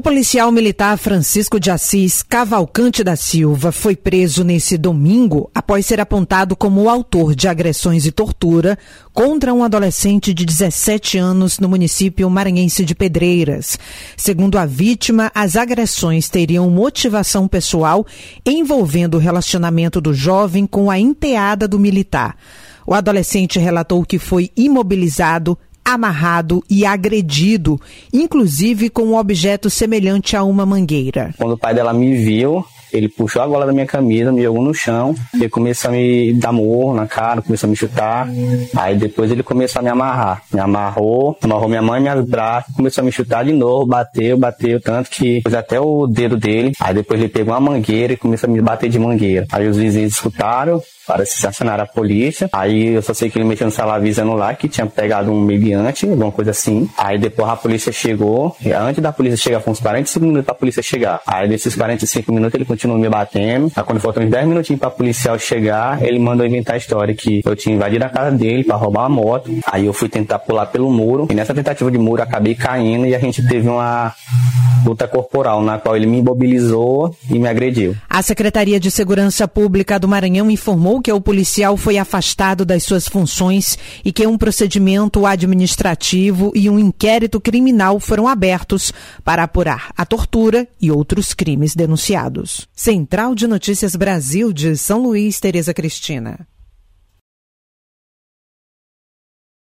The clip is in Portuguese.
policial militar Francisco de Assis Cavalcante da Silva foi preso nesse domingo após ser apontado como o autor de agressões e tortura contra um adolescente de 17 anos no município maranhense de Pedreiras. Segundo a vítima, as agressões teriam motivação pessoal envolvendo o relacionamento do jovem com a enteada do militar. O adolescente relatou que foi imobilizado, amarrado e agredido, inclusive com um objeto semelhante a uma mangueira. Quando o pai dela me viu, ele puxou a gola da minha camisa, me jogou no chão, ele começou a me dar murro na cara, começou a me chutar, aí depois ele começou a me amarrar. Me amarrou minha mãe e minhas braços, começou a me chutar de novo, bateu, tanto que pôs até o dedo dele, aí depois ele pegou uma mangueira e começou a me bater de mangueira. Aí os vizinhos escutaram, parece que acionaram a polícia, aí eu só sei que ele mexeu no celular avisando lá que tinha pegado um mediante, alguma coisa assim. Aí depois a polícia chegou, e antes da polícia chegar, foi uns 45 minutos pra polícia chegar. Aí desses 45 minutos ele continuou me batendo, aí quando faltou uns 10 minutinhos pra policial chegar, ele mandou inventar a história que eu tinha invadido a casa dele pra roubar uma moto. Aí eu fui tentar pular pelo muro, e nessa tentativa de muro acabei caindo e a gente teve uma luta corporal, na qual ele me imobilizou e me agrediu. A Secretaria de Segurança Pública do Maranhão informou que o policial foi afastado das suas funções e que um procedimento administrativo e um inquérito criminal foram abertos para apurar a tortura e outros crimes denunciados. Central de Notícias Brasil de São Luís, Tereza Cristina.